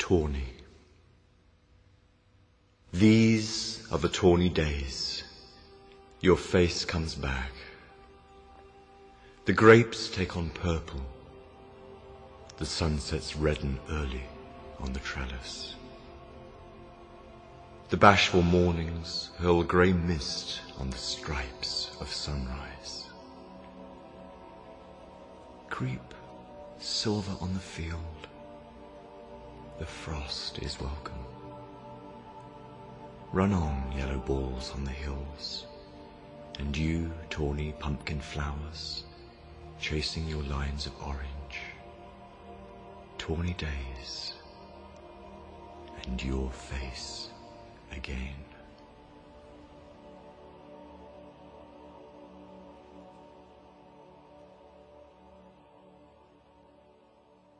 Tawny. These are the tawny days. Your face comes back. The grapes take on purple. The sunsets redden early on the trellis. The bashful mornings hurl grey mist on the stripes of sunrise. Creep silver on the field. The frost is welcome. Run on, yellow balls on the hills, and you, tawny pumpkin flowers, chasing your lines of orange. Tawny days, and your face again.